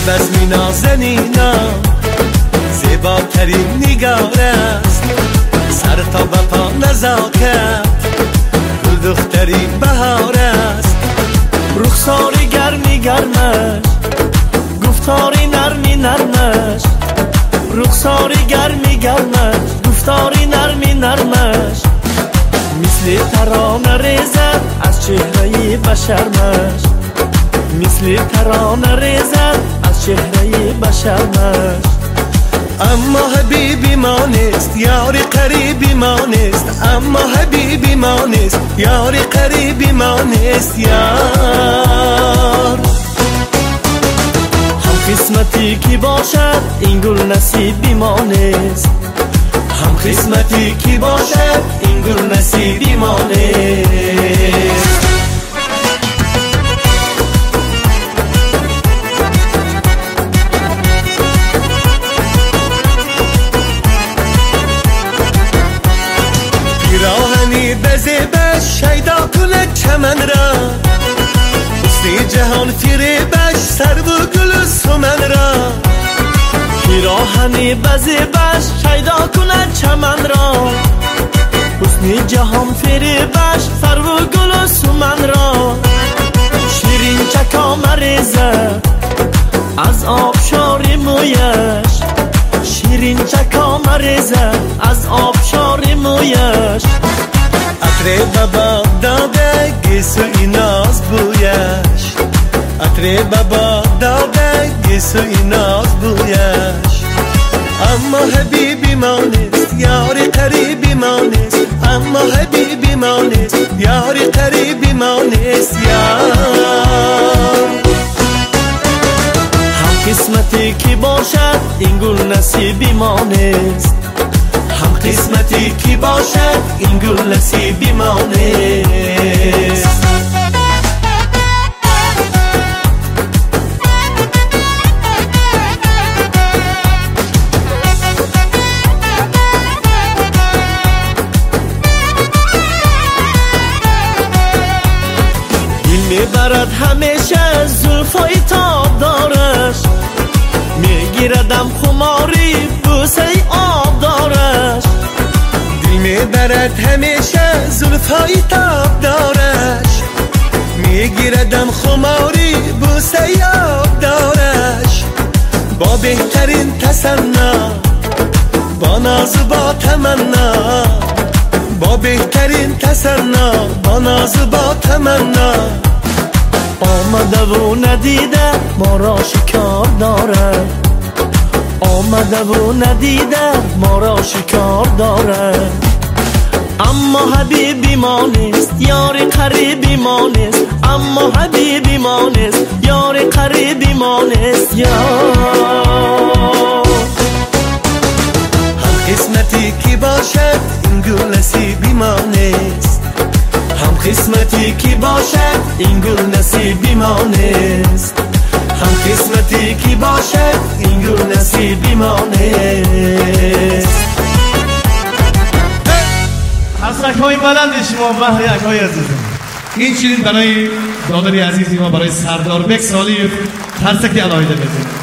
شب از می نازنینم زیباترین نگار است، سر تا به پا نزاکت گل دختری بهار است. رخساری گرمی گرمش گفتاری نرمی نرمش، رخساری گرمی گرمش گفتاری نرمی نرمش، مثل ترانه ریزد از چهره بشرمش، مثل ترانه ریزد از چهره بشرمش. اما حبیبی ما نیست یاری قریبی ما نیست، اما حبیبی ما نیست یاری قریبی ما نیست یار. هم قسمتی کی باشد این گل نصیبی ما نیست، هم قسمتی کی باشد این گل نصیبی ما نیست. پیراهنی بزیبش شیدا کند چمن را، حسن جهان فریبش سر و گل سمن را. پیراهنی بزیبش شیدا کند چمن را، حسن جهان فریبش سر و گل سمن را. شیرین چکا مریزه از آبشار مویش، شیرین چکا مریزه از آبشار مویش. عطر بابا داده گیسوی ناز بویش، عطر بابا داده گیسوی ناز بویش. اما حبیبی ما نیست یاری قریبی ما نیست، اما حبیبی ما نیست یاری قریبی ما نیست یار. هم قسمتی کی باشد این گل نصیبی ما نیست، هم قسمتی کی باشد این گل نصیبی ما نیست. میبرد همیشه زلفای تاب دارش، میگیردم خماری بوسه آب دارش. دل میبرد همیشه زلفای تاب دارش، میگیردم خماری بوسه آب دارش. با بهترین تصنا با ناز و با تمنا، با بهترین تصنا با ناز و با تمنا. آمده و ندیده ما را شکار داره، آمده و ندیده ما را شکار داره. اما حبیبی ما نیست یاری قریبی ما نیست، اما حبیبی ما نیست یاری قریبی ما نیست یار. هم قسمتی کی باشد این گل نصیبی ما نیست، هم قسمتی کی باشد این گل نصیبی ما نیست، هم قسمتی کی باشد این گل نصیبی ما نیست. حسرک‌های بلند شما محریک‌های عزیزم، این شیرین برای دادری عزیزی ما برای سردار بک سالی ترسکی علایده بزید.